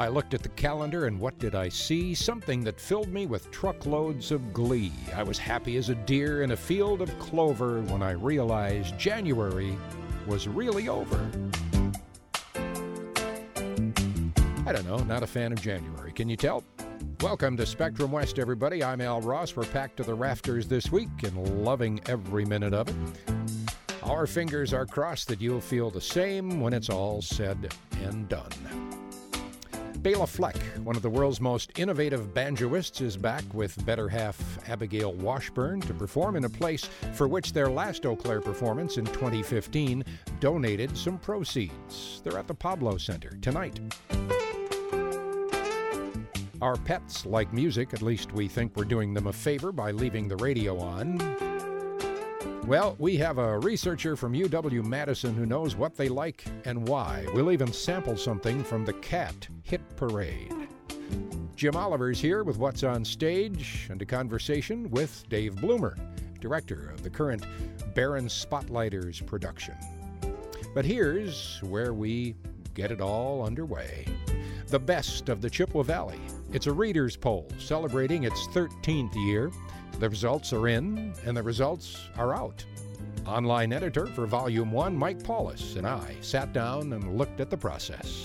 I looked at the calendar, and what did I see? Something that filled me with truckloads of glee. I was happy as a deer in a field of clover when I realized January was really over. I don't know, not a fan of January. Can you tell? Welcome to Spectrum West, everybody. I'm Al Ross. We're packed to the rafters this week and loving every minute of it. Our fingers are crossed that you'll feel the same when it's all said and done. Bela Fleck, one of the world's most innovative banjoists, is back with better half Abigail Washburn to perform in a place for which their last Eau Claire performance in 2015 donated some proceeds. They're at the Pablo Center tonight. Our pets like music, at least we think we're doing them a favor by leaving the radio on. Well, we have a researcher from UW-Madison who knows what they like and why. We'll even sample something from the Cat Hit Parade. Jim Oliver's here with What's on Stage and a conversation with Dave Bloomer, director of the current Barron Spotlighters production. But here's where we get it all underway. The best of the Chippewa Valley. It's a reader's poll celebrating its 13th year. The results are in, and the results are out. Online editor for Volume 1, Mike Paulus, and I sat down and looked at the process.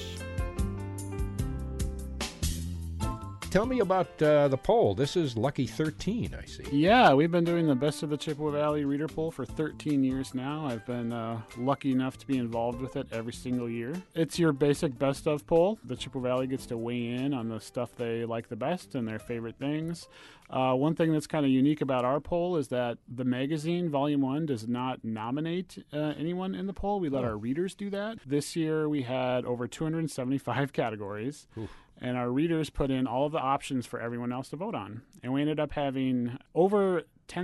Tell me about the poll. This is lucky 13, I see. Yeah, we've been doing the Best of the Chippewa Valley Reader Poll for 13 years now. I've been lucky enough to be involved with it every single year. It's your basic best of poll. The Chippewa Valley gets to weigh in on the stuff they like the best and their favorite things. One thing that's kind of unique about our poll is that the magazine, Volume 1, does not nominate anyone in the poll. We let our readers do that. This year we had over 275 categories. Oof. And our readers put in all of the options for everyone else to vote on. And we ended up having over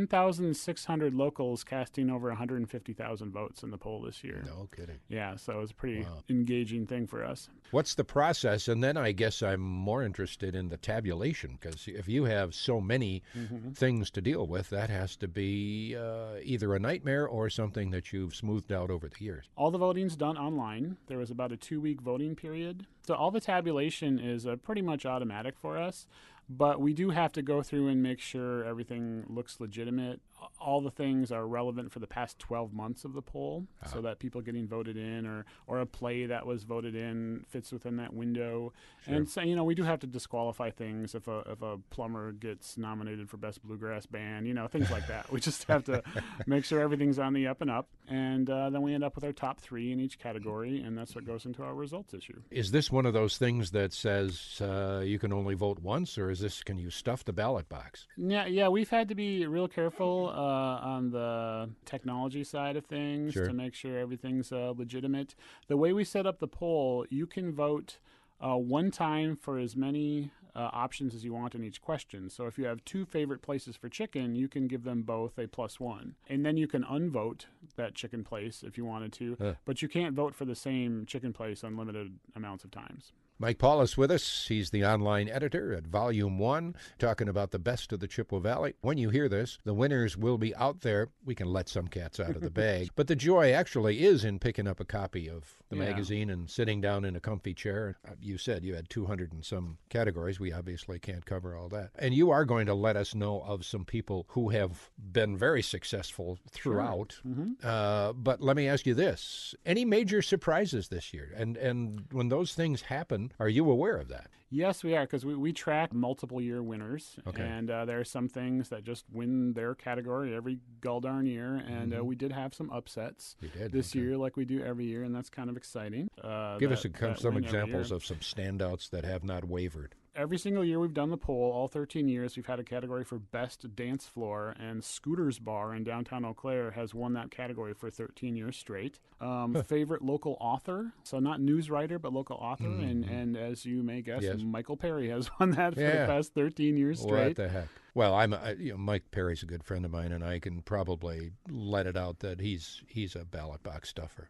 10,600 locals casting over 150,000 votes in the poll this year. No kidding. Yeah, so it was a pretty engaging thing for us. What's the process? And then I guess I'm more interested in the tabulation, because if you have so many things to deal with, that has to be either a nightmare or something that you've smoothed out over the years. All the voting's done online. There was about a 2-week voting period. So all the tabulation is pretty much automatic for us. But we do have to go through and make sure everything looks legitimate. All the things are relevant for the past 12 months of the poll, so that people getting voted in or a play that was voted in fits within that window. Sure. And so, we do have to disqualify things if a plumber gets nominated for Best Bluegrass Band, things like that. We just have to make sure everything's on the up and up. And then we end up with our top 3 in each category, and that's what goes into our results issue. Is this one of those things that says you can only vote once, or can you stuff the ballot box? Yeah, we've had to be real careful on the technology side of things to make sure everything's legitimate. The way we set up the poll, you can vote one time for as many options as you want in each question. So if you have 2 favorite places for chicken, you can give them both a +1. And then you can unvote that chicken place if you wanted to, but you can't vote for the same chicken place unlimited amounts of times. Mike Paulus with us. He's the online editor at Volume 1, talking about the best of the Chippewa Valley. When you hear this, the winners will be out there. We can let some cats out of the bag. But the joy actually is in picking up a copy of the magazine and sitting down in a comfy chair. You said you had 200 and some categories. We obviously can't cover all that. And you are going to let us know of some people who have been very successful throughout. Sure. But let me ask you this. Any major surprises this year? And when those things happen, are you aware of that? Yes, we are, because we track multiple-year winners, and there are some things that just win their category every darn year, and we did have some upsets this year, like we do every year, and that's kind of exciting. Give us some examples of some standouts that have not wavered. Every single year we've done the poll, all 13 years, we've had a category for Best Dance Floor, and Scooter's Bar in downtown Eau Claire has won that category for 13 years straight. Favorite local author, so not news writer, but local author, and as you may guess, Michael Perry has won that for the past 13 years straight. What the heck? Well, Mike Perry's a good friend of mine, and I can probably let it out that he's a ballot box stuffer.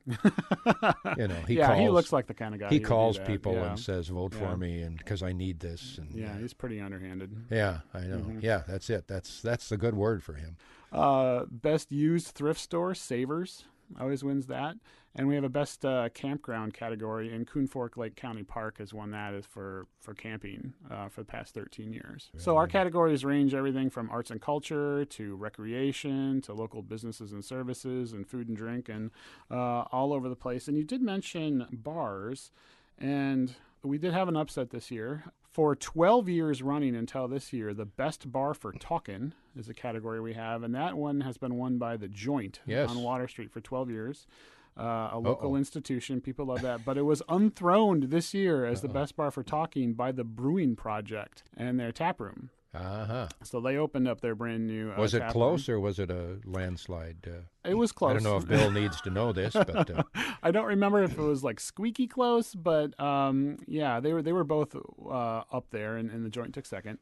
He looks like the kind of guy. He calls people and says, "Vote for me," and because I need this. And he's pretty underhanded. Yeah, I know. That's it. That's the good word for him. Best used thrift store, Savers. always wins that. And we have a best campground category, and Coon Fork Lake County Park has won that as for camping for the past 13 years. Really? So our categories range everything from arts and culture to recreation to local businesses and services and food and drink and all over the place. And you did mention bars, and we did have an upset this year. For 12 years running until this year, the best bar for talkin' is a category we have, and that one has been won by The Joint on Water Street for 12 years. A local institution. People love that. But it was unthroned this year as the best bar for talking by the Brewing Project and their tap room. So they opened up their brand new Was it close or was it a landslide? It was close. I don't know if Bill needs to know this, but I don't remember if it was like squeaky close, but yeah, they were both up there, and The Joint took second.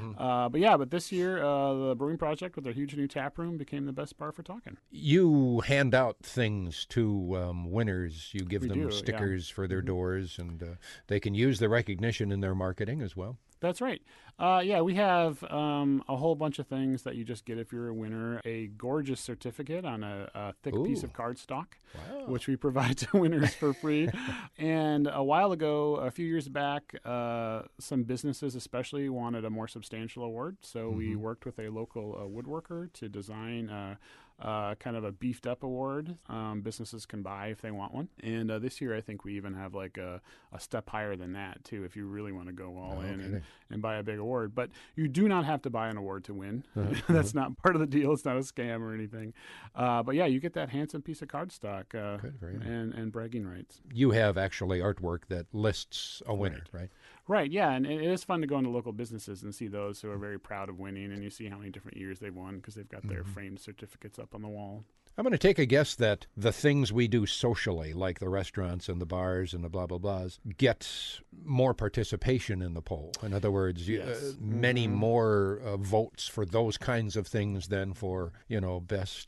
But this year the Brewing Project with their huge new tap room became the best bar for talking. You hand out things to winners. You give them stickers for their doors, and they can use the recognition in their marketing as well. That's right. We have a whole bunch of things that you just get if you're a winner. A gorgeous certificate on a thick piece of cardstock, which we provide to winners for free. And a while ago, a few years back, some businesses especially wanted a more substantial award. So we worked with a local woodworker to design kind of a beefed up award businesses can buy if they want one. And this year I think we even have like a step higher than that too, if you really want to go all in and buy a big award. But you do not have to buy an award to win. That's not part of the deal. It's not a scam or anything. But yeah, you get that handsome piece of cardstock and bragging rights. You have actually artwork that lists a winner, right? Right, yeah, and it is fun to go into local businesses and see those who are very proud of winning, and you see how many different years they've won because they've got their framed certificates up on the wall. I'm going to take a guess that the things we do socially, like the restaurants and the bars and the blah, blah, blahs, get more participation in the poll. In other words, many more votes for those kinds of things than for, best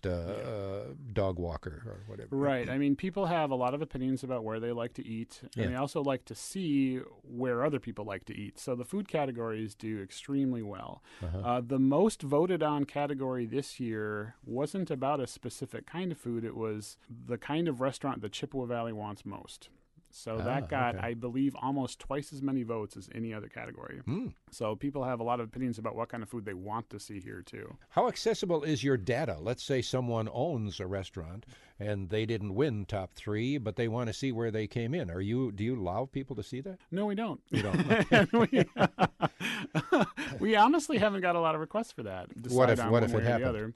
dog walker or whatever. Right. I mean, people have a lot of opinions about where they like to eat, and they also like to see where other people like to eat. So the food categories do extremely well. The most voted on category this year wasn't about a specific kind of food. It was the kind of restaurant the Chippewa Valley wants most. So that got, I believe, almost twice as many votes as any other category. So people have a lot of opinions about what kind of food they want to see here, too. How accessible is your data? Let's say someone owns a restaurant and they didn't win top 3, but they want to see where they came in. Do you allow people to see that? No, we don't. You don't? We honestly haven't got a lot of requsts for that. What if it happened?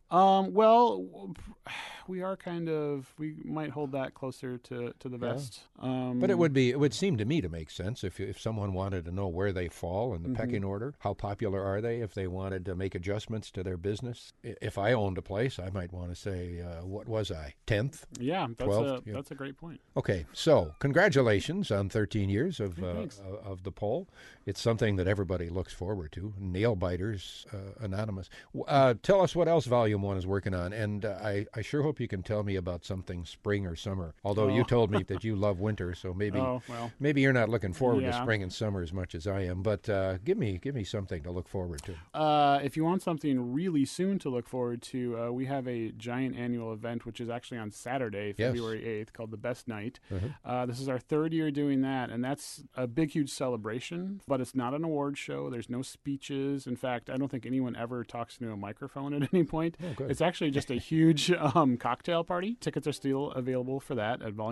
Well, we are we might hold that closer to the vest. But it would seem to me to make sense if someone wanted to know where they fall in the pecking order, how popular are they, if they wanted to make adjustments to their business. If I owned a place, I might want to say, what was I, 10th? Yeah, 12th? That's a great point. Okay, so congratulations on 13 years of the poll. It's something that everybody looks forward to. Nail Biters Anonymous. Tell us what else Volume 1 is working on, and I sure hope you can tell me about something spring or summer, although you told me that you love winter, so maybe you're not looking forward to spring and summer as much as I am, but give me something to look forward to. If you want something really soon to look forward to, we have a giant annual event, which is actually on Saturday, February 8th, called the Best Night. This is our 3rd year doing that, and that's a big, huge celebration, but it's not an award show. There's no speeches. In fact, I don't think anyone ever talks into a microphone at any point. It's actually just a huge cocktail party. Tickets are still available for that at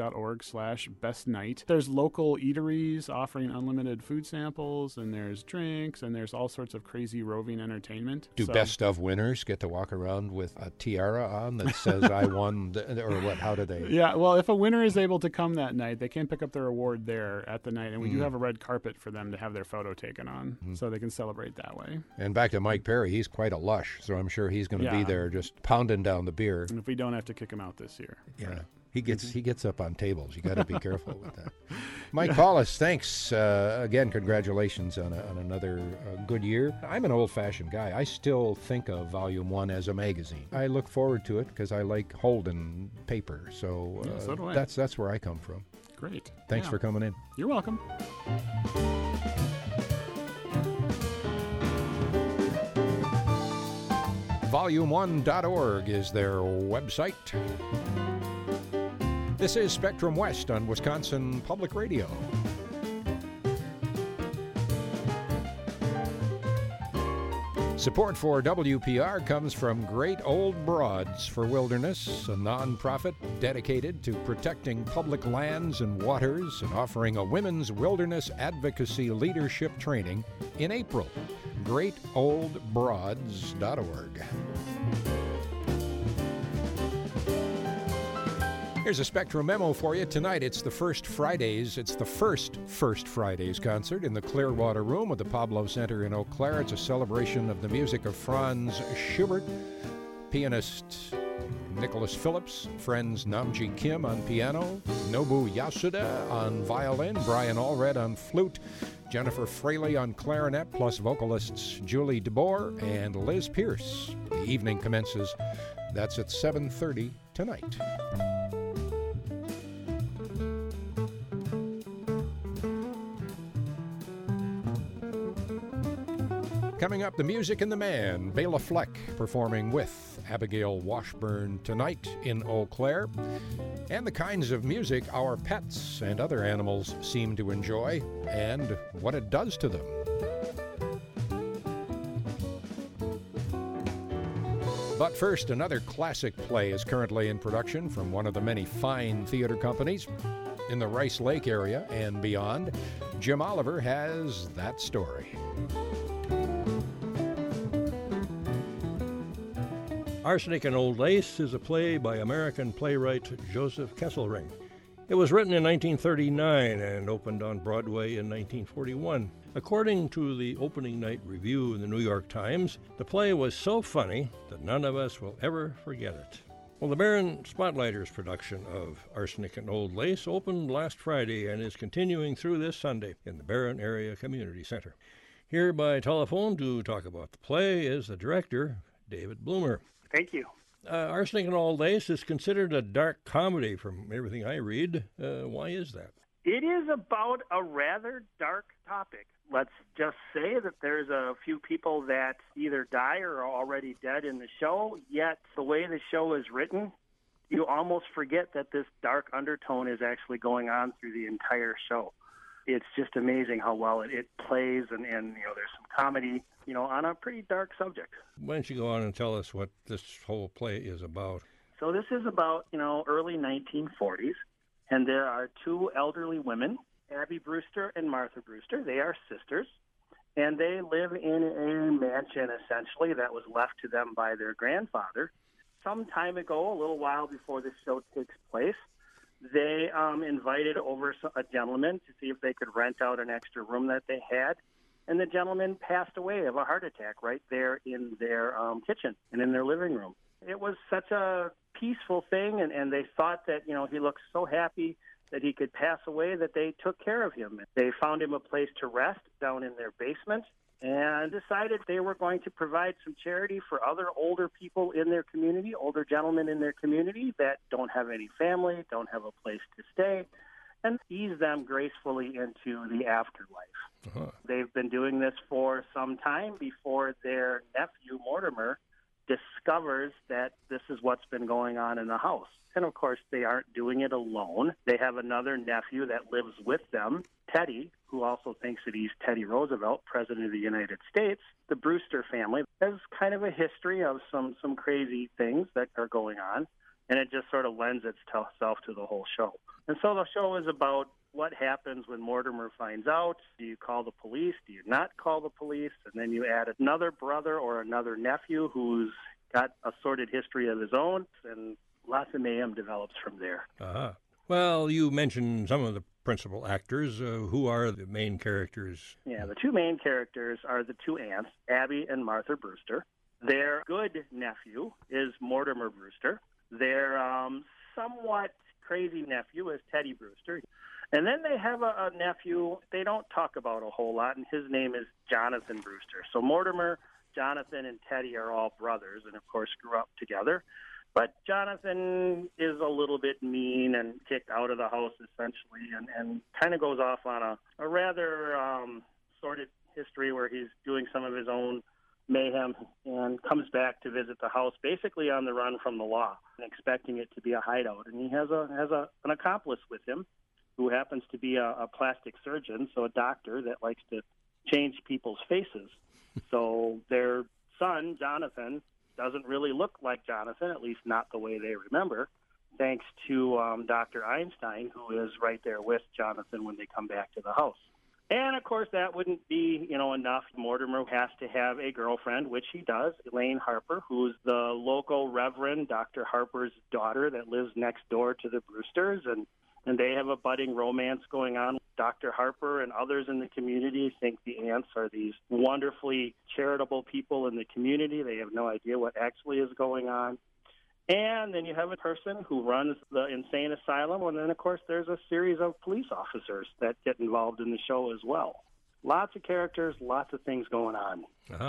volume1.org/bestnight. There's local eateries offering unlimited food samples, and there's drinks, and there's all sorts of crazy roving entertainment. Do best of winners get to walk around with a tiara on that says I won, or what? How do they? Yeah, well, if a winner is able to come that night, they can pick up their award there at the night, and we do have a red carpet for them to have their photo taken on, so they can celebrate that way. And back to Mike Perry, he's quite a lush, so I'm sure he's going to be there just pounding down the beer. And if we don't have to kick him out this year. Yeah. Right. He gets up on tables. You got to be careful with that. Mike Paulus, thanks again. Congratulations on another good year. I'm an old-fashioned guy. I still think of Volume 1 as a magazine. I look forward to it because I like holding paper. So, so do I. That's where I come from. Great. Thanks for coming in. You're welcome. Volume1.org is their website. This is Spectrum West on Wisconsin Public Radio. Support for WPR comes from Great Old Broads for Wilderness, a nonprofit dedicated to protecting public lands and waters and offering a women's wilderness advocacy leadership training in April. GreatOldBroads.org. Here's a Spectrum memo for you. Tonight, it's the First Fridays concert in the Clearwater Room of the Pablo Center in Eau Claire. It's a celebration of the music of Franz Schubert, pianist Nicholas Phillips, friends Namji Kim on piano, Nobu Yasuda on violin, Brian Allred on flute, Jennifer Fraley on clarinet, plus vocalists Julie DeBoer and Liz Pierce. The evening commences. That's at 7:30 tonight. Coming up, the music and the man, Bela Fleck, performing with Abigail Washburn tonight in Eau Claire, and the kinds of music our pets and other animals seem to enjoy, and what it does to them. But first, another classic play is currently in production from one of the many fine theater companies in the Rice Lake area and beyond. Jim Oliver has that story. Arsenic and Old Lace is a play by American playwright Joseph Kesselring. It was written in 1939 and opened on Broadway in 1941. According to the opening night review in the New York Times, the play was so funny that none of us will ever forget it. Well, the Barron Spotlighters production of Arsenic and Old Lace opened last Friday and is continuing through this Sunday in the Barron Area Community Center. Here by telephone to talk about the play is the director, David Bloomer. Thank you. Arsenic and Old Lace is considered a dark comedy from everything I read. Why is that? It is about a rather dark topic. Let's just say that there's a few people that either die or are already dead in the show, yet the way the show is written, you almost forget that this dark undertone is actually going on through the entire show. It's just amazing how well it plays, and there's some comedy, on a pretty dark subject. Why don't you go on and tell us what this whole play is about? So this is about, early 1940s, and there are two elderly women, Abby Brewster and Martha Brewster. They are sisters, and they live in a mansion, essentially, that was left to them by their grandfather. Some time ago, a little while before this show takes place, they invited over a gentleman to see if they could rent out an extra room that they had. And the gentleman passed away of a heart attack right there in their kitchen and in their living room. It was such a peaceful thing, and they thought that, he looked so happy that he could pass away that they took care of him. They found him a place to rest down in their basement and decided they were going to provide some charity for other older people in their community, older gentlemen in their community that don't have any family, don't have a place to stay, and ease them gracefully into the afterlife. Uh-huh. They've been doing this for some time before their nephew, Mortimer, discovers that this is what's been going on in the house. And, of course, they aren't doing it alone. They have another nephew that lives with them, Teddy, who also thinks that he's Teddy Roosevelt, President of the United States. The Brewster family has kind of a history of some crazy things that are going on, and it just sort of lends itself to the whole show. And so the show is about what happens when Mortimer finds out. Do you call the police? Do you not call the police? And then you add another brother or another nephew who's got a sordid history of his own, and lots of mayhem develops from there. Uh-huh. Well, you mentioned some of the principal actors. Who are the main characters? Yeah, the two main characters are the two aunts, Abby and Martha Brewster. Their good nephew is Mortimer Brewster. Their somewhat crazy nephew is Teddy Brewster. And then they have a nephew they don't talk about a whole lot, and his name is Jonathan Brewster. So Mortimer, Jonathan, and Teddy are all brothers and, of course, grew up together. But Jonathan is a little bit mean and kicked out of the house, essentially, and kind of goes off on a rather sordid history where he's doing some of his own mayhem and comes back to visit the house, basically on the run from the law, and expecting it to be a hideout. And he has an accomplice with him who happens to be a plastic surgeon, so a doctor that likes to change people's faces. So their son, Jonathan, doesn't really look like Jonathan, at least not the way they remember, thanks to Dr. Einstein, who is right there with Jonathan when they come back to the house. And, of course, that wouldn't be, enough. Mortimer has to have a girlfriend, which he does, Elaine Harper, who's the local Reverend Dr. Harper's daughter that lives next door to the Brewsters, and they have a budding romance going on. Dr. Harper and others in the community think the aunts are these wonderfully charitable people in the community. They have no idea what actually is going on. And then you have a person who runs the insane asylum, and then, of course, there's a series of police officers that get involved in the show as well. Lots of characters, lots of things going on.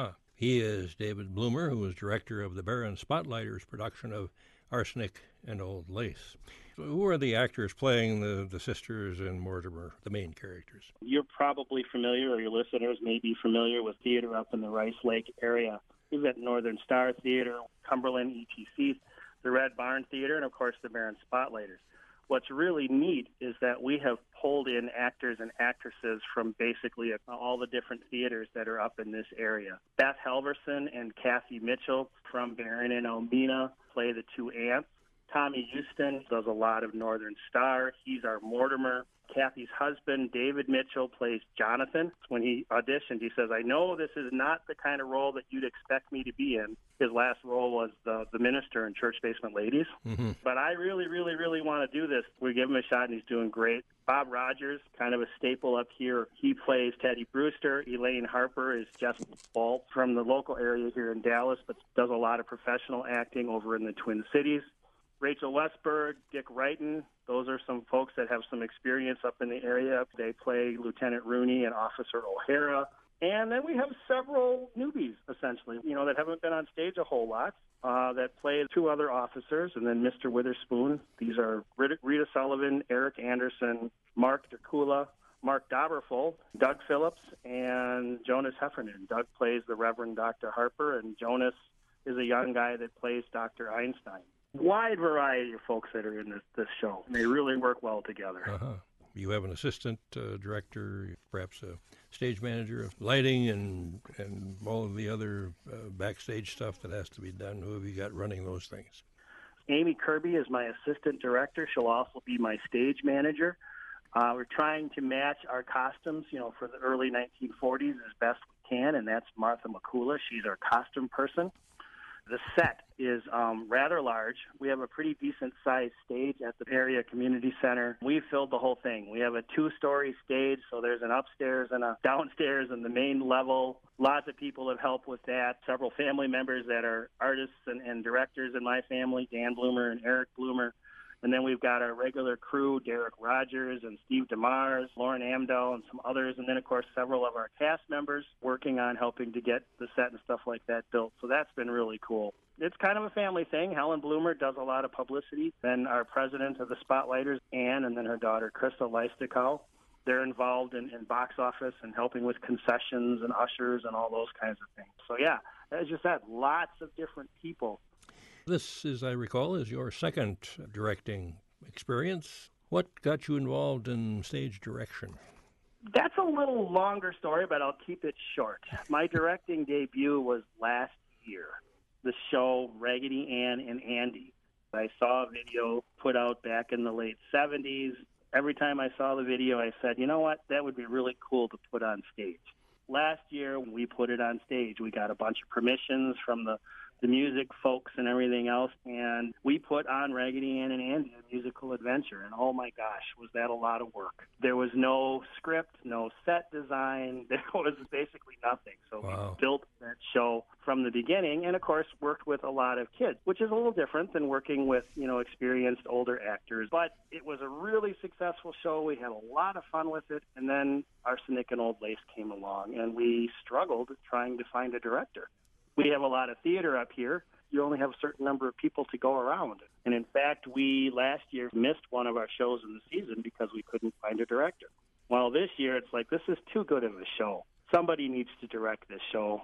He is David Bloomer, who is director of the Baron Spotlighters production of Arsenic and Old Lace. Who are the actors playing the sisters and Mortimer, the main characters? You're probably familiar, or your listeners may be familiar with theater up in the Rice Lake area. We've got Northern Star Theater, Cumberland ETC, the Red Barn Theater, and, of course, the Baron Spotlighters. What's really neat is that we have pulled in actors and actresses from basically all the different theaters that are up in this area. Beth Halverson and Kathy Mitchell from Baron and Elmina play the two aunts. Tommy Houston does a lot of Northern Star. He's our Mortimer. Kathy's husband, David Mitchell, plays Jonathan. When he auditioned, he says, I know this is not the kind of role that you'd expect me to be in. His last role was the minister in Church Basement Ladies. Mm-hmm. But I really, really, really want to do this. We give him a shot, and he's doing great. Bob Rogers, kind of a staple up here. He plays Teddy Brewster. Elaine Harper is Jess Balt from the local area here in Dallas, but does a lot of professional acting over in the Twin Cities. Rachel Westberg, Dick Wrighton, those are some folks that have some experience up in the area. They play Lieutenant Rooney and Officer O'Hara. And then we have several newbies, essentially, that haven't been on stage a whole lot, that play two other officers, and then Mr. Witherspoon. These are Rita Sullivan, Eric Anderson, Mark DeCula, Mark Dauberful, Doug Phillips, and Jonas Heffernan. Doug plays the Reverend Dr. Harper, and Jonas is a young guy that plays Dr. Einstein. Wide variety of folks that are in this show. They really work well together. You have an assistant director, perhaps a stage manager of lighting and all of the other backstage stuff that has to be done. Who have you got running those things? Amy Kirby is my assistant director. She'll also be my stage manager. We're trying to match our costumes, for the early 1940s as best we can, and that's Martha McCula. She's our costume person. The set is rather large. We have a pretty decent-sized stage at the area community center. We filled the whole thing. We have a 2-story stage, so there's an upstairs and a downstairs and the main level. Lots of people have helped with that. Several family members that are artists and directors in my family, Dan Bloomer and Eric Bloomer. And then we've got our regular crew, Derek Rogers and Steve DeMars, Lauren Amdahl, and some others. And then, of course, several of our cast members working on helping to get the set and stuff like that built. So that's been really cool. It's kind of a family thing. Helen Bloomer does a lot of publicity. Then our president of the Spotlighters, Ann, and then her daughter, Krista Leisticow. They're involved in box office and helping with concessions and ushers and all those kinds of things. So, yeah, as you said, lots of different people. This, as I recall, is your second directing experience. What got you involved in stage direction? That's a little longer story, but I'll keep it short. My directing debut was last year, the show Raggedy Ann and Andy. I saw a video put out back in the late 70s. Every time I saw the video, I said, you know what, that would be really cool to put on stage. Last year, we put it on stage. We got a bunch of permissions from the music folks and everything else, and we put on Raggedy Ann and Andy, a musical adventure, and oh my gosh, was that a lot of work. There was no script, no set design, there was basically nothing. So Wow. We built that show from the beginning, and of course worked with a lot of kids, which is a little different than working with, experienced older actors. But it was a really successful show. We had a lot of fun with it, and then Arsenic and Old Lace came along, and we struggled trying to find a director. We have a lot of theater up here. You only have a certain number of people to go around. And in fact, we last year missed one of our shows in the season because we couldn't find a director. Well, this year it's like, this is too good of a show. Somebody needs to direct this show.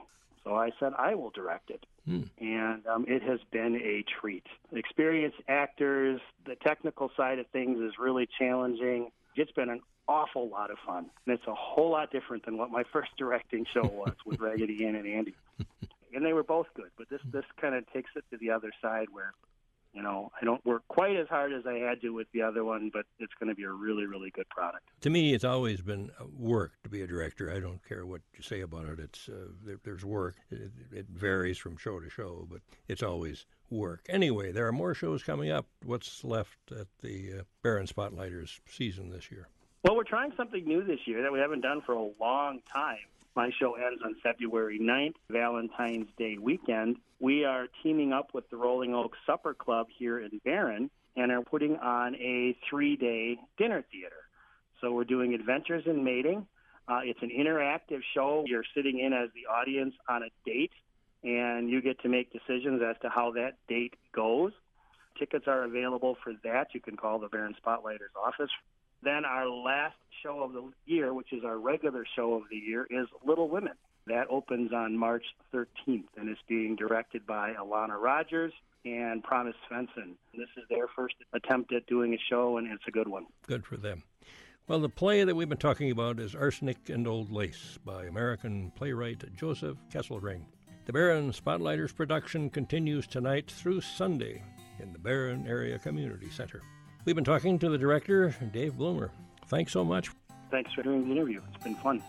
So I said, I will direct it. And it has been a treat. Experienced actors, the technical side of things is really challenging. It's been an awful lot of fun. And it's a whole lot different than what my first directing show was with Raggedy Ann and Andy. And they were both good, but this kind of takes it to the other side where, I don't work quite as hard as I had to with the other one, but it's going to be a really, really good product. To me, it's always been work to be a director. I don't care what you say about it. It's there's work. It varies from show to show, but it's always work. Anyway, there are more shows coming up. What's left at the Barron Spotlighters season this year? Well, we're trying something new this year that we haven't done for a long time. My show ends on February 9th, Valentine's Day weekend. We are teaming up with the Rolling Oak Supper Club here in Barron and are putting on a 3-day dinner theater. So we're doing Adventures in Mating. It's an interactive show. You're sitting in as the audience on a date, and you get to make decisions as to how that date goes. Tickets are available for that. You can call the Barron Spotlighters office. Then our last show of the year, which is our regular show of the year, is Little Women. That opens on March 13th and is being directed by Alana Rogers and Promise Svensson. This is their first attempt at doing a show, and it's a good one. Good for them. Well, the play that we've been talking about is Arsenic and Old Lace by American playwright Joseph Kesselring. The Barron Spotlighters production continues tonight through Sunday in the Barron Area Community Center. We've been talking to the director, Dave Bloomer. Thanks so much. Thanks for doing the interview. It's been fun.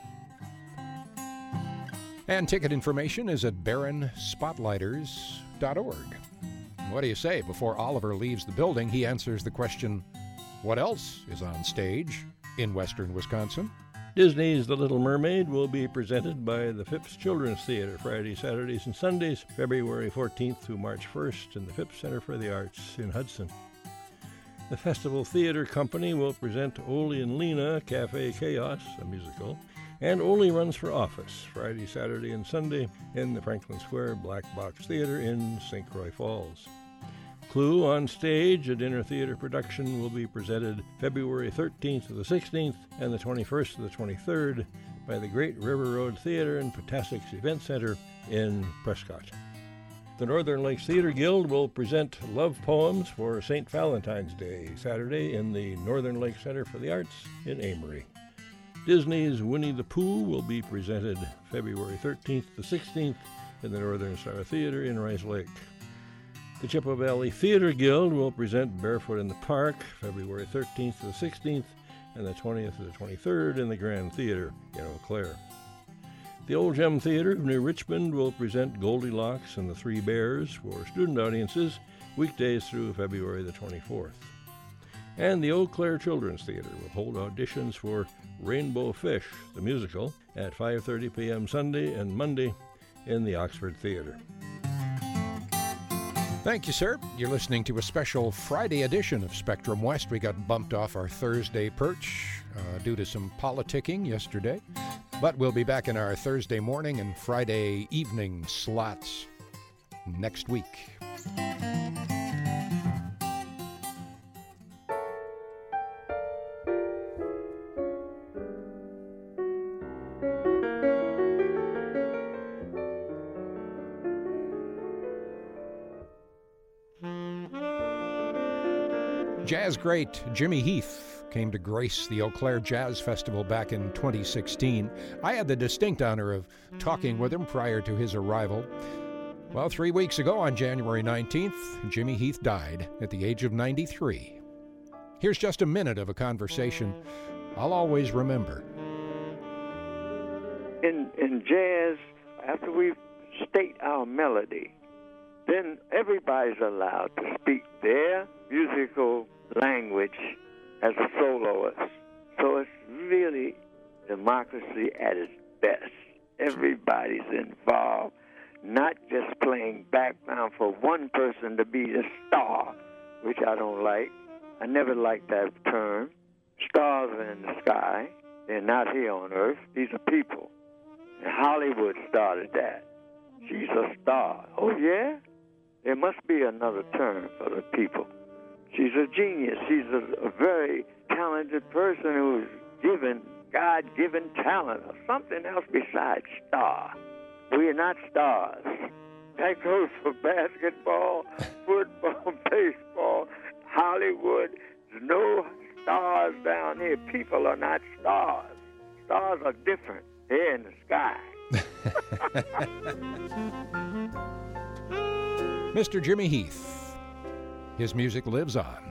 And ticket information is at barronspotlighters.org. What do you say? Before Oliver leaves the building, he answers the question, what else is on stage in western Wisconsin? Disney's The Little Mermaid will be presented by the Phipps Children's Theater Fridays, Saturdays, and Sundays, February 14th through March 1st in the Phipps Center for the Arts in Hudson. The Festival Theater Company will present Ole and Lena Cafe Chaos, a musical, and Ole Runs for Office, Friday, Saturday, and Sunday in the Franklin Square Black Box Theater in St. Croix Falls. Clue on Stage, a dinner theater production, will be presented February 13th to the 16th and the 21st to the 23rd by the Great River Road Theater and Potassik's Event Center in Prescott. The Northern Lakes Theater Guild will present Love Poems for St. Valentine's Day, Saturday in the Northern Lakes Center for the Arts in Amory. Disney's Winnie the Pooh will be presented February 13th to 16th in the Northern Star Theater in Rice Lake. The Chippewa Valley Theater Guild will present Barefoot in the Park February 13th to the 16th and the 20th to the 23rd in the Grand Theater in Eau Claire. The Old Gem Theater of New Richmond will present Goldilocks and the Three Bears for student audiences weekdays through February the 24th. And the Eau Claire Children's Theater will hold auditions for Rainbow Fish, the musical, at 5:30 p.m. Sunday and Monday in the Oxford Theater. Thank you, sir. You're listening to a special Friday edition of Spectrum West. We got bumped off our Thursday perch due to some politicking yesterday. But we'll be back in our Thursday morning and Friday evening slots next week. Jazz great Jimmy Heath came to grace the Eau Claire Jazz Festival back in 2016. I had the distinct honor of talking with him prior to his arrival. Well, 3 weeks ago on January 19th, Jimmy Heath died at the age of 93. Here's just a minute of a conversation I'll always remember. In jazz, after we state our melody, then everybody's allowed to speak their musical language as a soloist. So it's really democracy at its best. Everybody's involved, not just playing background for one person to be the star, which I don't like. I never liked that term. Stars are in the sky. They're not here on Earth. These are people. And Hollywood started that. She's a star. Oh, yeah? There must be another term for the people. She's a genius. She's a very talented person who's given God-given talent or something else besides star. We are not stars. That goes for basketball, football, baseball, Hollywood. There's no stars down here. People are not stars. Stars are different. They're in the sky. Mr. Jimmy Heath. His music lives on.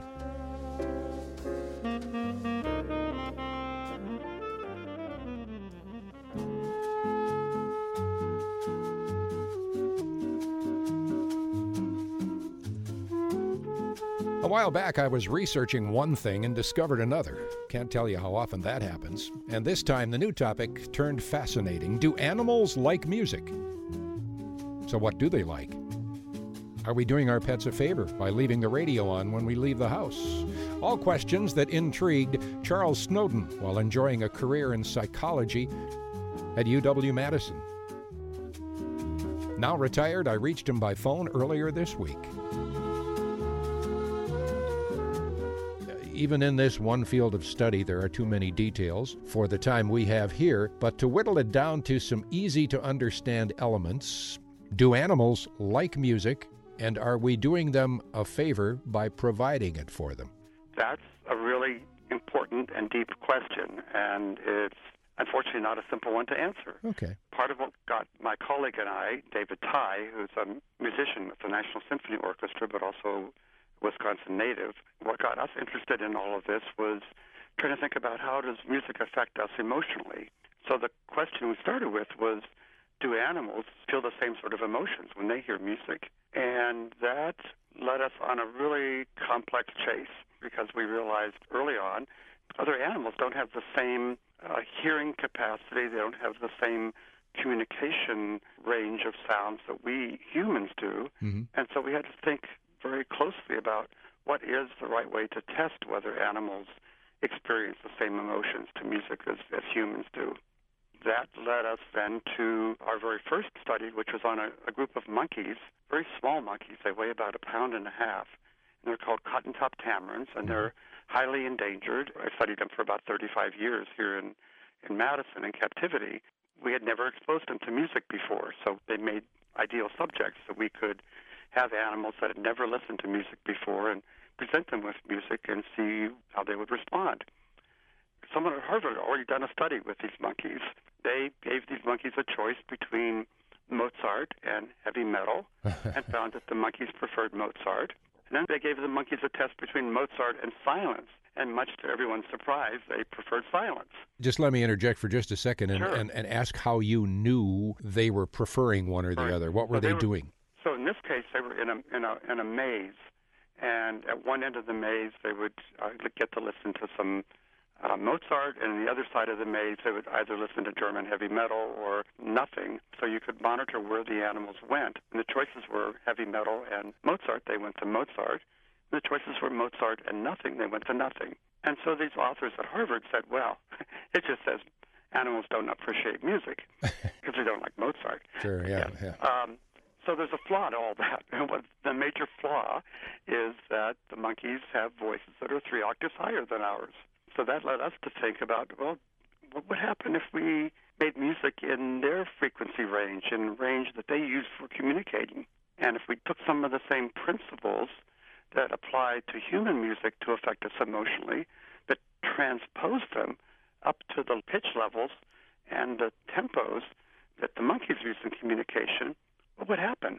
A while back, I was researching one thing and discovered another. Can't tell you how often that happens. And this time, the new topic turned fascinating. Do animals like music? So what do they like? Are we doing our pets a favor by leaving the radio on when we leave the house? All questions that intrigued Charles Snowden while enjoying a career in psychology at UW-Madison. Now retired, I reached him by phone earlier this week. Even in this one field of study, there are too many details for the time we have here, but to whittle it down to some easy-to-understand elements, do animals like music, and are we doing them a favor by providing it for them? That's a really important and deep question, and it's unfortunately not a simple one to answer. Okay. Part of what got my colleague and I, David Tye, who's a musician with the National Symphony Orchestra, but also Wisconsin native, what got us interested in all of this was trying to think about how does music affect us emotionally. So the question we started with was, do animals feel the same sort of emotions when they hear music? And that led us on a really complex chase because we realized early on other animals don't have the same hearing capacity, they don't have the same communication range of sounds that we humans do. Mm-hmm. And so we had to think very closely about what is the right way to test whether animals experience the same emotions to music as humans do. That led us then to our very first study, which was on a group of monkeys, very small monkeys. They weigh about 1.5 pounds, and they're called cotton-top tamarins, and they're highly endangered. I studied them for about 35 years here in Madison in captivity. We had never exposed them to music before, so they made ideal subjects that we could have animals that had never listened to music before and present them with music and see how they would respond. Someone at Harvard had already done a study with these monkeys. They gave these monkeys a choice between Mozart and heavy metal and found that the monkeys preferred Mozart. And then they gave the monkeys a test between Mozart and silence. And much to everyone's surprise, they preferred silence. Just let me interject for just a second and, Sure. and ask how you knew they were preferring one or the other. What were they doing? So in this case, they were in a maze, and at one end of the maze, they would get to listen to some Mozart, and on the other side of the maze, they would either listen to German heavy metal or nothing. So you could monitor where the animals went. And the choices were heavy metal and Mozart. They went to Mozart. And the choices were Mozart and nothing. They went to nothing. And so these authors at Harvard said, well, it just says animals don't appreciate music because they don't like Mozart. Sure, yeah. So there's a flaw to all that. The major flaw is that the monkeys have voices that are 3 octaves higher than ours. So that led us to think about, well, what would happen if we made music in their frequency range, in range that they use for communicating? And if we took some of the same principles that apply to human music to affect us emotionally, but transposed them up to the pitch levels and the tempos that the monkeys use in communication, what would happen?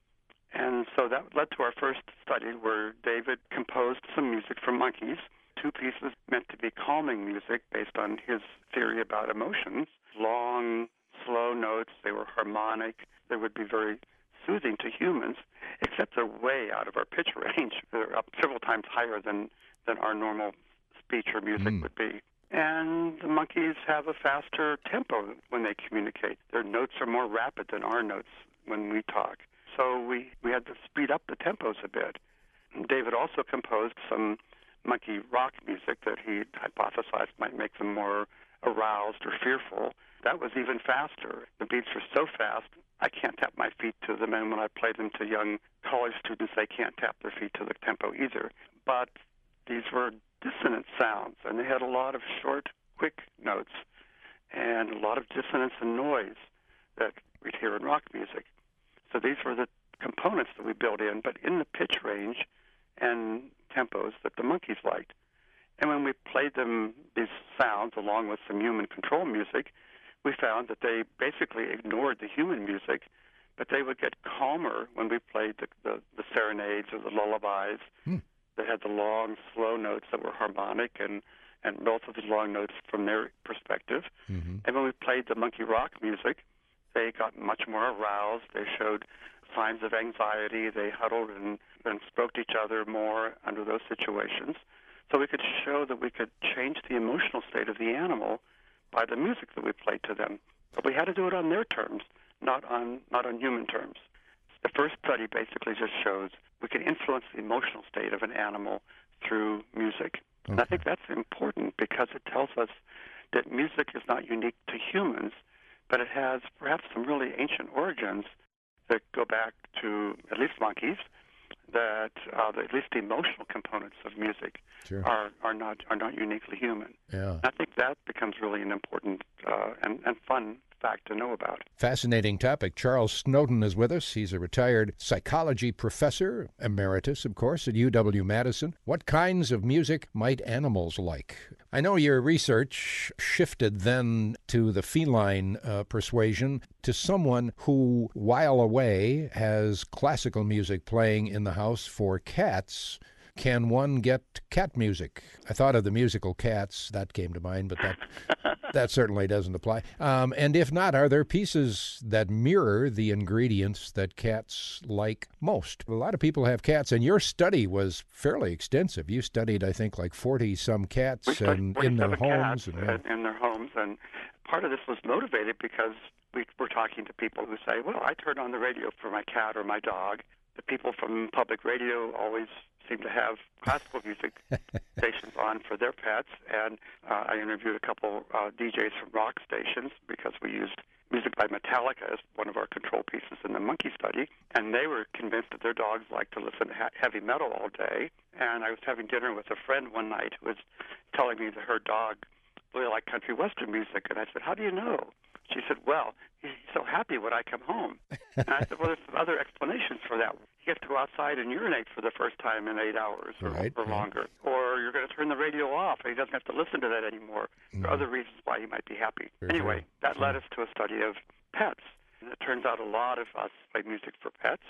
And so that led to our first study where David composed some music for monkeys, 2 pieces meant to be calming music based on his theory about emotions, long, slow notes. They were harmonic. They would be very soothing to humans, except they're way out of our pitch range. They're up several times higher than our normal speech or music would be. And the monkeys have a faster tempo when they communicate. Their notes are more rapid than our notes when we talk. So we had to speed up the tempos a bit. And David also composed some monkey rock music that he hypothesized might make them more aroused or fearful. That was even faster. The beats were so fast, I can't tap my feet to them, and when I play them to young college students, they can't tap their feet to the tempo either. But these were dissonant sounds, and they had a lot of short, quick notes and a lot of dissonance and noise. that we'd hear in rock music. So these were the components that we built in, but in the pitch range and tempos that the monkeys liked. And when we played them these sounds along with some human control music, we found that they basically ignored the human music, but they would get calmer when we played the serenades or the lullabies that had the long, slow notes that were harmonic and relatively long notes from their perspective. Mm-hmm. And when we played the monkey rock music, they got much more aroused. They showed signs of anxiety. They huddled and stroked each other more under those situations. So we could show that we could change the emotional state of the animal by the music that we played to them. But we had to do it on their terms, not on human terms. The first study basically just shows we can influence the emotional state of an animal through music. Okay. And I think that's important because it tells us that music is not unique to humans, but it has perhaps some really ancient origins that go back to at least monkeys, that at least the emotional components of music are not uniquely human. Yeah. I think that becomes really an important and fun fact to know about. Fascinating topic. Charles Snowden is with us. He's a retired psychology professor, emeritus, of course, at UW-Madison. What kinds of music might animals like? I know your research shifted then to the feline persuasion to someone who, while away, has classical music playing in the house for cats. Can one get cat music? I thought of the musical Cats. That came to mind, but that certainly doesn't apply. And if not, are there pieces that mirror the ingredients that cats like most? A lot of people have cats, and your study was fairly extensive. You studied, I think, like 40-some cats in their homes. In their homes, and part of this was motivated because we were talking to people who say, well, I turn on the radio for my cat or my dog. The people from public radio always seem to have classical music stations on for their pets, and I interviewed a couple DJs from rock stations because we used music by Metallica as one of our control pieces in the monkey study, and they were convinced that their dogs like to listen to heavy metal all day. And I was having dinner with a friend one night who was telling me that her dog really liked country western music, and I said, how do you know? She said, well, he's so happy when I come home. And I said, well, there's some other explanations for that. You have to go outside and urinate for the first time in 8 hours or longer. Or you're going to turn the radio off and he doesn't have to listen to that anymore. There are other reasons why he might be happy. Anyway, that led us to a study of pets. And it turns out a lot of us play music for pets.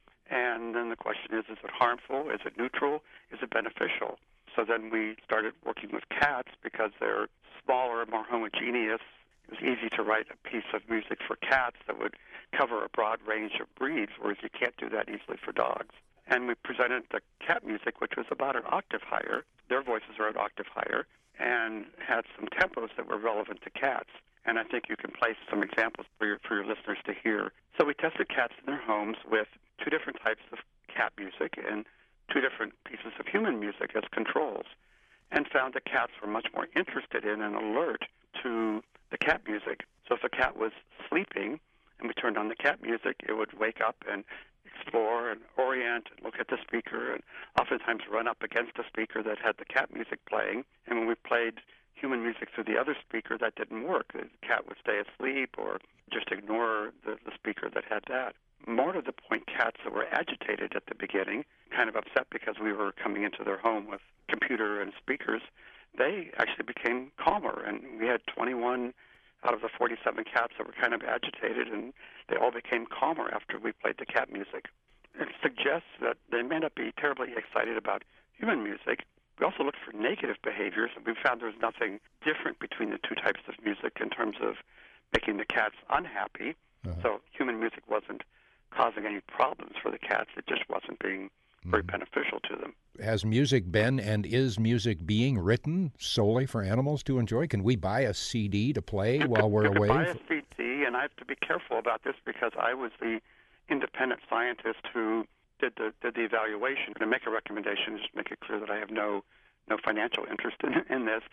And then the question is it harmful? Is it neutral? Is it beneficial? So then we started working with cats because they're smaller, more homogeneous. It was easy to write a piece of music for cats that would cover a broad range of breeds, whereas you can't do that easily for dogs. And we presented the cat music, which was about an octave higher. Their voices are an octave higher, and had some tempos that were relevant to cats. And I think you can place some examples for your listeners to hear. So we tested cats in their homes with 2 different types of cat music and 2 different pieces of human music as controls, and found that cats were much more interested in and alert to the cat music. So if a cat was sleeping and we turned on the cat music, it would wake up and explore and orient and look at the speaker and oftentimes run up against a speaker that had the cat music playing. And when we played human music through the other speaker, that didn't work. The cat would stay asleep or just ignore the speaker that had that. More to the point, cats that were agitated at the beginning, kind of upset because we were coming into their home with computer and speakers, they actually became calmer. And we had 21 out of the 47 cats that were kind of agitated, and they all became calmer after we played the cat music. It suggests that they may not be terribly excited about human music. We also looked for negative behaviors, and we found there was nothing different between the 2 types of music in terms of making the cats unhappy. So human music wasn't causing any problems for the cats. It just wasn't being very beneficial to them. Has music been and is music being written solely for animals to enjoy? Can we buy a CD to play while we're away? You can buy a CD, and I have to be careful about this because I was the independent scientist who did the evaluation. To make a recommendation, just make it clear that I have no financial interest in this.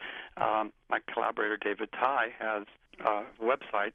My collaborator, David Tye, has a website,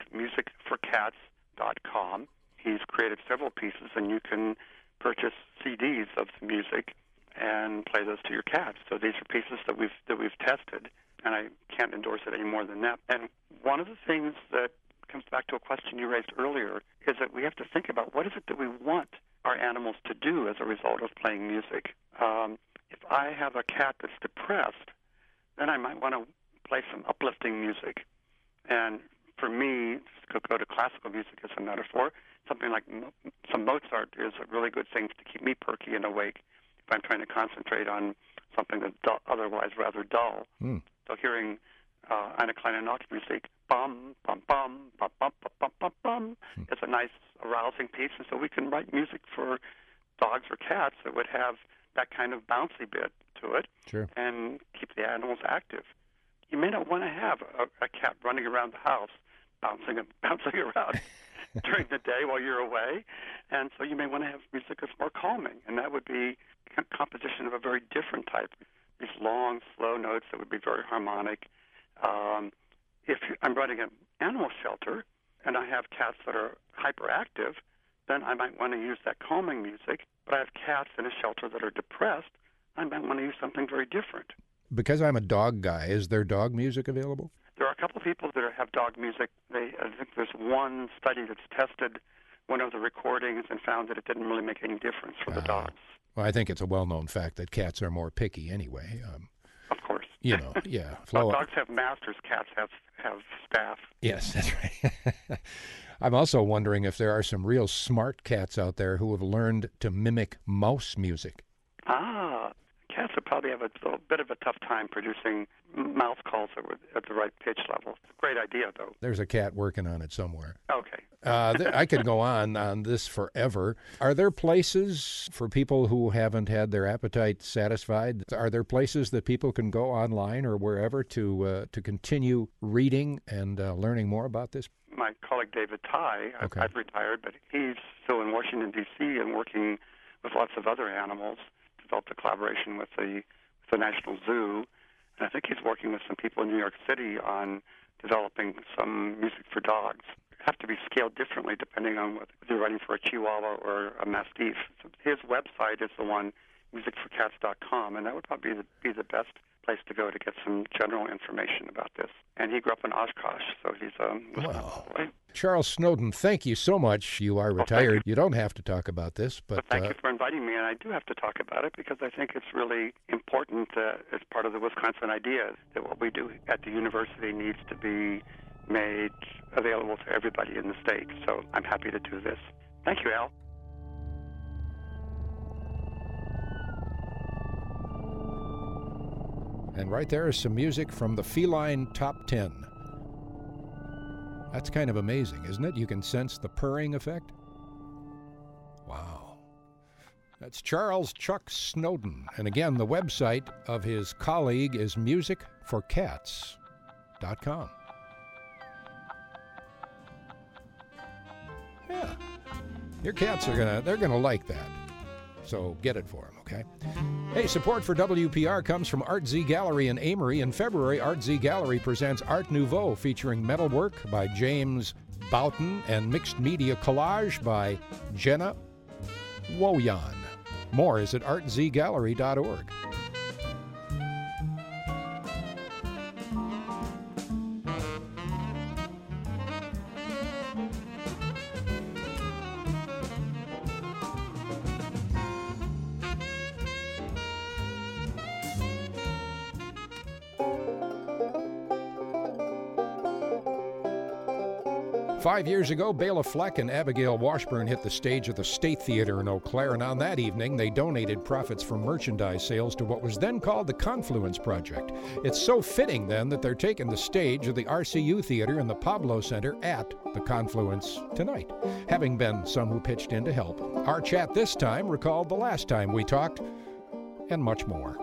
musicforcats.com. He's created several pieces, and you can purchase CDs of the music and play those to your cats. So these are pieces that we've tested, and I can't endorse it any more than that. And one of the things that comes back to a question you raised earlier, is that we have to think about what is it that we want our animals to do as a result of playing music. If I have a cat that's depressed, then I might want to play some uplifting music. And for me, to go to classical music as a metaphor, something like some Mozart is a really good thing to keep me perky and awake if I'm trying to concentrate on something that's otherwise rather dull. So hearing Eine kleine Nachtmusik, bum, bum, bum, bum, bum, bum, bum, bum, bum, it's a nice, arousing piece. And so we can write music for dogs or cats that would have that kind of bouncy bit to it and keep the animals active. You may not want to have a cat running around the house, bouncing around during the day while you're away. And so you may want to have music that's more calming, and that would be a composition of a very different type. These long, slow notes that would be very harmonic. If I'm running an animal shelter and I have cats that are hyperactive, then I might want to use that calming music. But I have cats in a shelter that are depressed, I might want to use something very different. Because I'm a dog guy, is there dog music available? There are a couple of people that have dog music. I think there's one study that's tested one of the recordings and found that it didn't really make any difference for the dogs. Well, I think it's a well-known fact that cats are more picky anyway. Of course. You know, yeah. Well, dogs have masters, cats have staff. Yes, that's right. I'm also wondering if there are some real smart cats out there who have learned to mimic mouse music. Cats would probably have a little bit of a tough time producing mouth calls that were at the right pitch level. It's a great idea, though. There's a cat working on it somewhere. Okay. I could go on this forever. Are there places for people who haven't had their appetite satisfied? Are there places that people can go online or wherever to continue reading and learning more about this? My colleague David Tye, I've retired, but he's still in Washington, D.C. and working with lots of other animals, developed a collaboration with the National Zoo. And I think he's working with some people in New York City on developing some music for dogs. Have to be scaled differently depending on whether you're writing for a Chihuahua or a Mastiff. So his website is the one, musicforcats.com, and that would probably be the best place to go to get some general information about this. And he grew up in Oshkosh, so he's wow. Charles Snowden, thank you so much. You are retired. You don't have to talk about this, but thank you for inviting me, and I do have to talk about it because I think it's really important as part of the Wisconsin idea that what we do at the university needs to be made available to everybody in the state. So I'm happy to do this. Thank you, Al. And right there is some music from the Feline Top 10. That's kind of amazing, isn't it? You can sense the purring effect. Wow. That's Charles Chuck Snowden. And again, the website of his colleague is musicforcats.com. Yeah. Your cats they're gonna like that. So get it for them, okay? Hey, support for WPR comes from Art Z Gallery in Amory. In February, Art Z Gallery presents Art Nouveau, featuring metalwork by James Boughton and mixed media collage by Jenna Woyan. More is at artzgallery.org. Five years ago, Bela Fleck and Abigail Washburn hit the stage of the State Theater in Eau Claire, and on that evening, they donated profits from merchandise sales to what was then called the Confluence Project. It's so fitting, then, that they're taking the stage of the RCU Theater in the Pablo Center at the Confluence tonight, having been some who pitched in to help. Our chat this time recalled the last time we talked, and much more.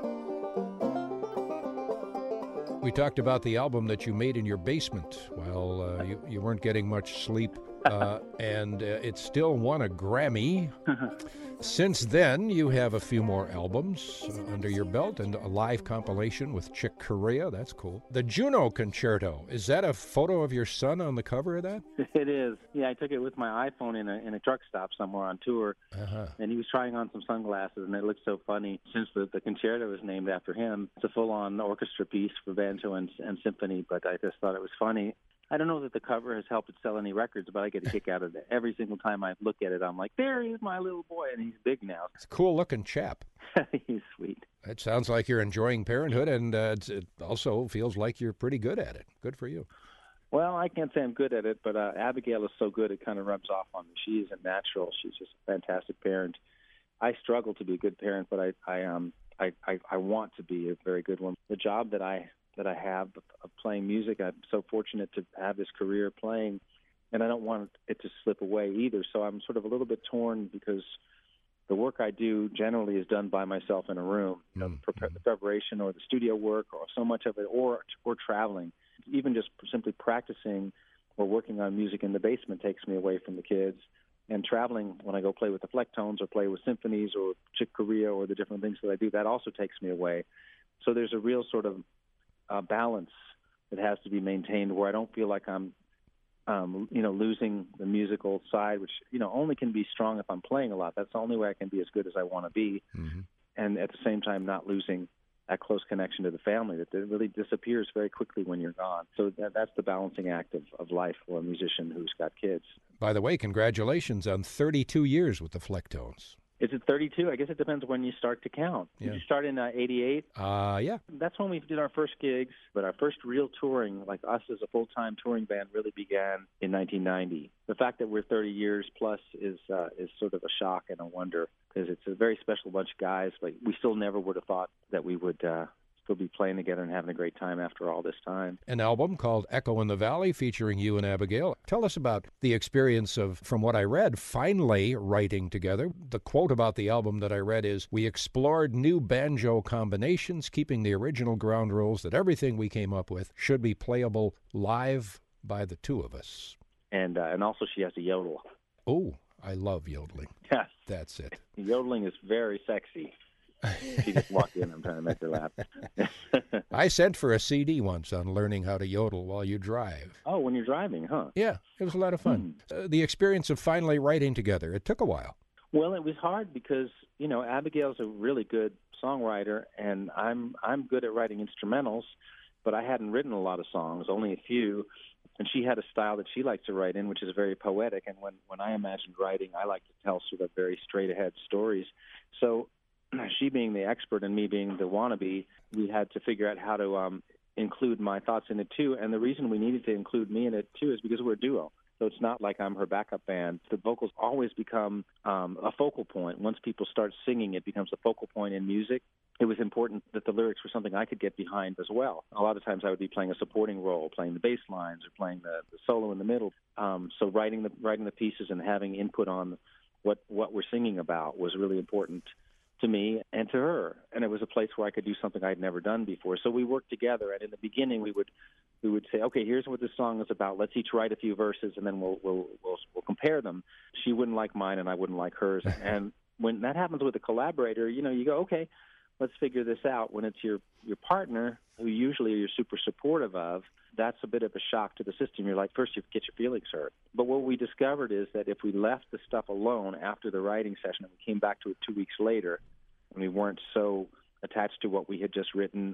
We talked about the album that you made in your basement while you weren't getting much sleep, and it still won a Grammy. Since then, you have a few more albums under your belt and a live compilation with Chick Corea. That's cool. The Juno Concerto, is that a photo of your son on the cover of that? It is. Yeah, I took it with my iPhone in a truck stop somewhere on tour, and he was trying on some sunglasses, and it looked so funny. Since the concerto is named after him, it's a full-on orchestra piece for banjo and symphony, but I just thought it was funny. I don't know that the cover has helped it sell any records, but I get a kick out of it. Every single time I look at it, I'm like, there is my little boy, and he's big now. It's a cool-looking chap. He's sweet. It sounds like you're enjoying parenthood, and it also feels like you're pretty good at it. Good for you. Well, I can't say I'm good at it, but Abigail is so good it kind of rubs off on me. She is a natural. She's just a fantastic parent. I struggle to be a good parent, but I want to be a very good one. The job that I have of playing music, I'm so fortunate to have this career playing, and I don't want it to slip away either. So I'm sort of a little bit torn because the work I do generally is done by myself in a room. The preparation or the studio work or so much of it, or traveling. Even just simply practicing or working on music in the basement takes me away from the kids. And traveling, when I go play with the Flecktones or play with symphonies or Chick Corea or the different things that I do, that also takes me away. So there's a real sort of balance that has to be maintained where I don't feel like I'm, losing the musical side, which, only can be strong if I'm playing a lot. That's the only way I can be as good as I want to be. Mm-hmm. And at the same time, not losing that close connection to the family that really disappears very quickly when you're gone. So that's the balancing act of life for a musician who's got kids. By the way, congratulations on 32 years with the Flecktones. Is it 32? I guess it depends when you start to count. Yeah. Did you start in 88? Yeah. That's when we did our first gigs, but our first real touring, like us as a full-time touring band, really began in 1990. The fact that we're 30 years plus is sort of a shock and a wonder because it's a very special bunch of guys. Like we still never would have thought that we would still be playing together and having a great time after all this time. An album called Echo in the Valley featuring you and Abigail. Tell us about the experience of, from what I read, finally writing together. The quote about the album that I read is, "We explored new banjo combinations, keeping the original ground rules that everything we came up with should be playable live by the two of us." And also she has to yodel. Oh, I love yodeling. Yes. That's it. Yodeling is very sexy. She just walked in. I'm trying to make her laugh. I sent for a CD once on learning how to yodel while you drive. Oh, when you're driving, huh? Yeah, it was a lot of fun. The experience of finally writing together, it took a while. Well, it was hard because, Abigail's a really good songwriter, and I'm good at writing instrumentals, but I hadn't written a lot of songs, only a few. And she had a style that she liked to write in, which is very poetic. And when I imagined writing, I like to tell sort of very straight-ahead stories. So she being the expert and me being the wannabe, we had to figure out how to include my thoughts in it, too. And the reason we needed to include me in it, too, is because we're a duo. So it's not like I'm her backup band. The vocals always become a focal point. Once people start singing, it becomes a focal point in music. It was important that the lyrics were something I could get behind as well. A lot of times I would be playing a supporting role, playing the bass lines or playing the solo in the middle. So writing the pieces and having input on what we're singing about was really important to me and to her. And it was a place where I could do something I'd never done before. So we worked together, and in the beginning we would say, okay, here's what this song is about. Let's each write a few verses, and then we'll compare them. She wouldn't like mine, and I wouldn't like hers. And when that happens with a collaborator, you go, okay, let's figure this out. When it's your partner, who usually you're super supportive of, that's a bit of a shock to the system. You're like, first you get your feelings hurt. But what we discovered is that if we left the stuff alone after the writing session and we came back to it 2 weeks later, and we weren't so attached to what we had just written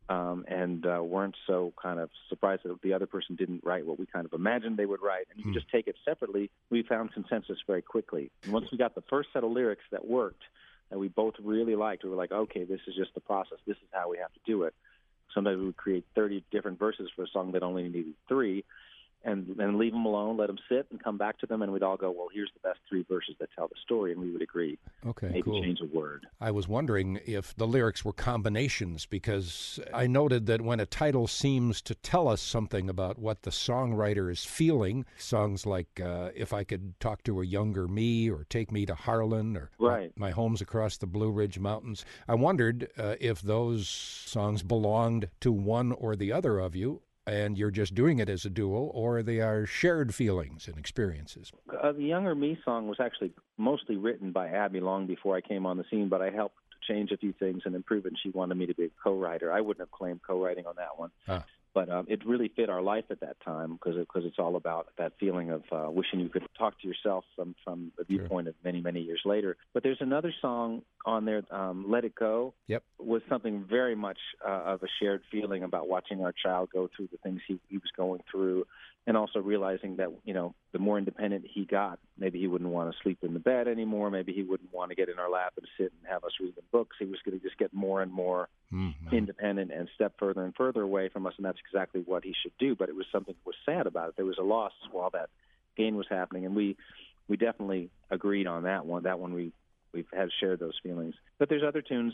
and weren't so kind of surprised that the other person didn't write what we kind of imagined they would write, and you could just take it separately, we found consensus very quickly. And once we got the first set of lyrics that worked, that we both really liked, we were like, okay, this is just the process. This is how we have to do it. Sometimes we would create 30 different verses for a song that only needed 3, and leave them alone, let them sit, and come back to them, and we'd all go, well, here's the best 3 verses that tell the story, and we would agree. Okay, maybe cool. Change a word. I was wondering if the lyrics were combinations, because I noted that when a title seems to tell us something about what the songwriter is feeling, songs like If I Could Talk to a Younger Me, or Take Me to Harlan, or right. My Home's Across the Blue Ridge Mountains, I wondered if those songs belonged to one or the other of you, and you're just doing it as a duo, or they are shared feelings and experiences. The Younger Me song was actually mostly written by Abby long before I came on the scene, but I helped to change a few things and improve it, and she wanted me to be a co-writer. I wouldn't have claimed co-writing on that one. But it really fit our life at that time because it's all about that feeling of wishing you could talk to yourself from the viewpoint of many, many years later. But there's another song on there, Let It Go, was something very much of a shared feeling about watching our child go through the things he was going through. and also realizing that, the more independent he got, maybe he wouldn't want to sleep in the bed anymore. Maybe he wouldn't want to get in our lap and sit and have us read the books. He was going to just get more and more independent and step further and further away from us, and that's exactly what he should do. But it was something that was sad about it. There was a loss while that gain was happening, and we definitely agreed on that one. That one we've had shared those feelings. But there's other tunes.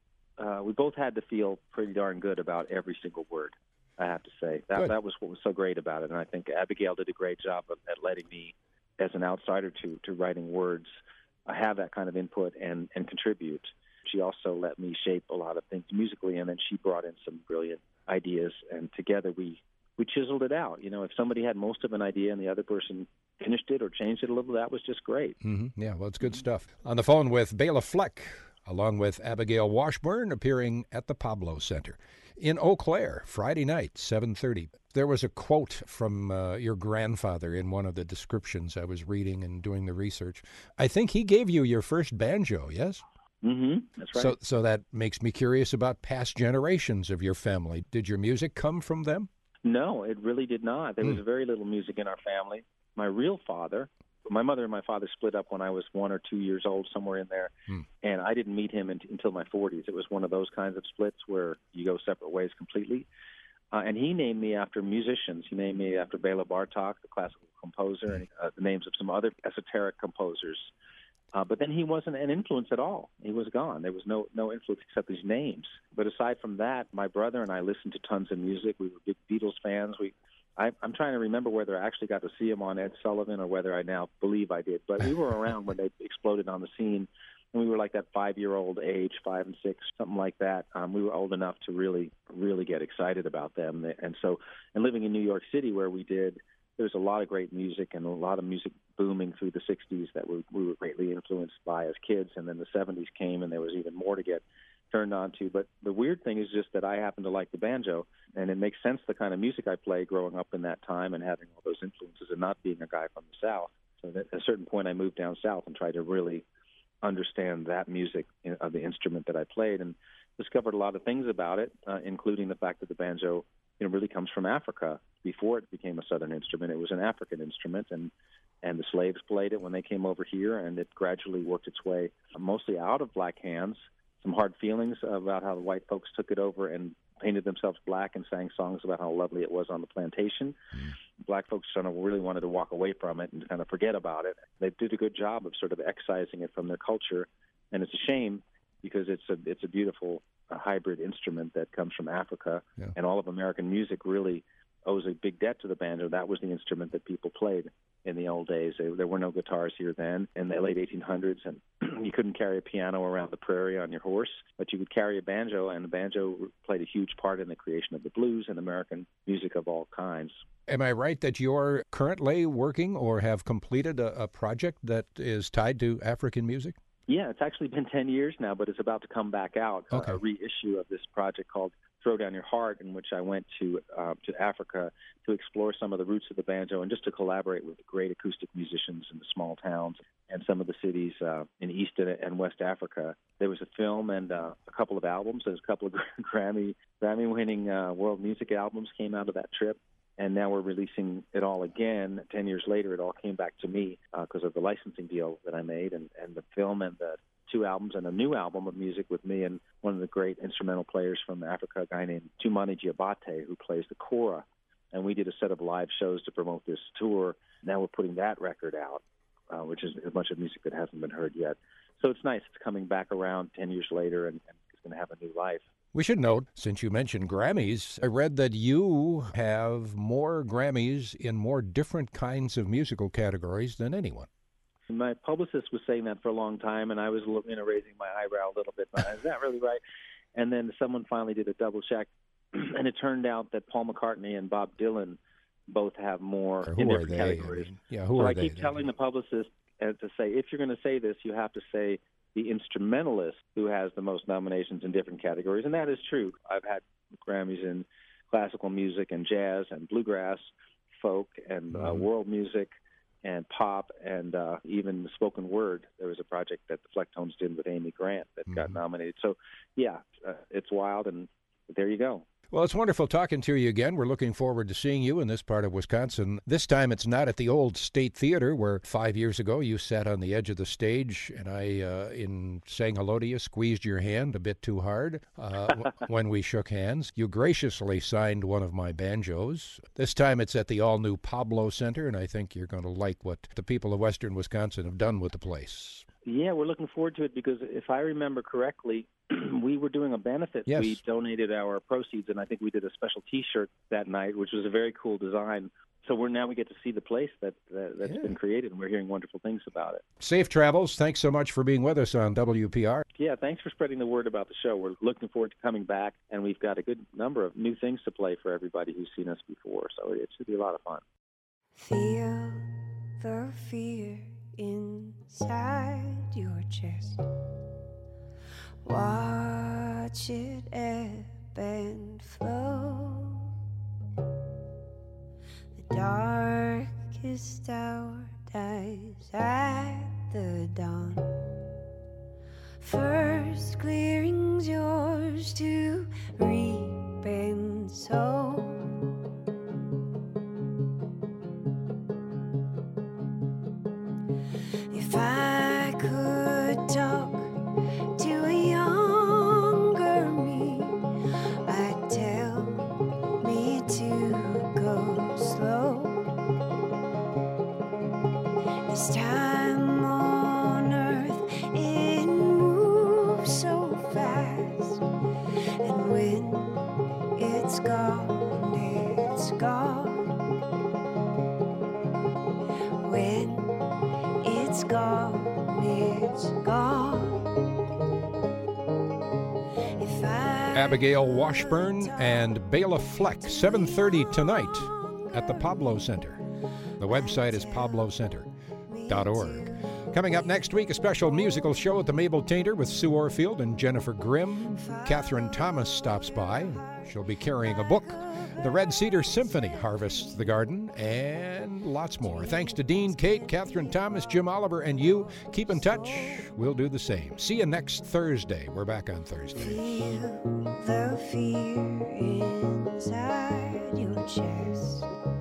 We both had to feel pretty darn good about every single word, I have to say. That was what was so great about it. And I think Abigail did a great job at letting me, as an outsider to writing words, have that kind of input and contribute. She also let me shape a lot of things musically, and then she brought in some brilliant ideas, and together we chiseled it out. If somebody had most of an idea and the other person finished it or changed it a little, that was just great. Mm-hmm. Yeah, well, it's good stuff. On the phone with Bela Fleck, along with Abigail Washburn, appearing at the Pablo Center in Eau Claire, Friday night, 7:30. There was a quote from your grandfather in one of the descriptions I was reading and doing the research. I think he gave you your first banjo, yes? Mm-hmm. That's right. So that makes me curious about past generations of your family. Did your music come from them? No, it really did not. There was very little music in our family. My real father, my mother and my father split up when I was 1 or 2 years old, somewhere in there, and I didn't meet him until my 40s. It was one of those kinds of splits where you go separate ways completely. And he named me after musicians. He named me after Bela Bartok, the classical composer, and the names of some other esoteric composers. But then he wasn't an influence at all. He was gone. There was no influence except his names. But aside from that, my brother and I listened to tons of music. We were big Beatles fans. I'm trying to remember whether I actually got to see him on Ed Sullivan or whether I now believe I did. But we were around when they exploded on the scene, and we were like that 5-year-old age, 5 and 6, something like that. We were old enough to really, really get excited about them. And living in New York City where we did, there's a lot of great music and a lot of music booming through the 60s that we were greatly influenced by as kids. And then the 70s came, and there was even more to get turned on to. But the weird thing is just that I happen to like the banjo, and it makes sense the kind of music I play growing up in that time and having all those influences and not being a guy from the South. So at a certain point I moved down south and tried to really understand that music of the instrument that I played, and discovered a lot of things about it, including the fact that the banjo really comes from Africa. Before it became a Southern instrument, it was an African instrument, and the slaves played it when they came over here, and it gradually worked its way mostly out of black hands. Some hard feelings about how the white folks took it over and painted themselves black and sang songs about how lovely it was on the plantation. Black folks kind of really wanted to walk away from it and kind of forget about it. They did a good job of sort of excising it from their culture, and it's a shame because it's a beautiful hybrid instrument that comes from Africa, and all of American music really owes a big debt to the banjo. That was the instrument that people played in the old days. There were no guitars here then in the late 1800s, and you couldn't carry a piano around the prairie on your horse, but you could carry a banjo, and the banjo played a huge part in the creation of the blues and American music of all kinds. Am I right that you're currently working or have completed a project that is tied to African music? Yeah, it's actually been 10 years now, but it's about to come back out, a reissue of this project called Throw Down Your Heart, in which I went to Africa to explore some of the roots of the banjo and just to collaborate with the great acoustic musicians in the small towns and some of the cities in East and West Africa. There was a film and a couple of albums. There's a couple of Grammy-winning world music albums came out of that trip. And now we're releasing it all again. 10 years later, it all came back to me because of the licensing deal that I made, and the film and the 2 albums and a new album of music with me and one of the great instrumental players from Africa, a guy named Tumani Diabate, who plays the kora. And we did a set of live shows to promote this tour. Now we're putting that record out, which is a bunch of music that hasn't been heard yet. So it's nice. It's coming back around 10 years later, and it's going to have a new life. We should note, since you mentioned Grammys, I read that you have more Grammys in more different kinds of musical categories than anyone. My publicist was saying that for a long time, and I was raising my eyebrow a little bit. Is that really right? And then someone finally did a double check, and it turned out that Paul McCartney and Bob Dylan both have more in different categories. Who are they? I keep telling the publicist to say, if you're going to say this, you have to say the instrumentalist who has the most nominations in different categories, and that is true. I've had Grammys in classical music and jazz and bluegrass, folk and world music and pop and even spoken word. There was a project that the Flecktones did with Amy Grant that got nominated. So, it's wild, and there you go. Well, it's wonderful talking to you again. We're looking forward to seeing you in this part of Wisconsin. This time it's not at the old State Theater where 5 years ago you sat on the edge of the stage and I, in saying hello to you, squeezed your hand a bit too hard when we shook hands. You graciously signed one of my banjos. This time it's at the all-new Pablo Center, and I think you're going to like what the people of western Wisconsin have done with the place. Yeah, we're looking forward to it because if I remember correctly, we were doing a benefit. Yes. We donated our proceeds, and I think we did a special T-shirt that night, which was a very cool design. So now we get to see the place that's been created, and we're hearing wonderful things about it. Safe travels. Thanks so much for being with us on WPR. Yeah, thanks for spreading the word about the show. We're looking forward to coming back, and we've got a good number of new things to play for everybody who's seen us before. So it should be a lot of fun. Feel the fear inside your chest. Watch it ebb and flow. The darkest hour dies at the dawn. First clearing's yours to reap and sow. If I could talk to a younger me, I'd tell me to go slow. This time on earth, it moves so fast, and when it's gone, it's gone. When it's gone, it's gone. If I Abigail Washburn and Bela Fleck, 7:30 tonight at the Pablo Center. The website is pablocenter.org. Coming up next week, a special musical show at the Mabel Tainter with Sue Orfield and Jennifer Grimm. Catherine Thomas stops by. She'll be carrying a book. The Red Cedar Symphony harvests the garden, and lots more. Thanks to Dean, Kate, Catherine Thomas, Jim Oliver, and you. Keep in touch. We'll do the same. See you next Thursday. We're back on Thursday. feel the fear inside your chest.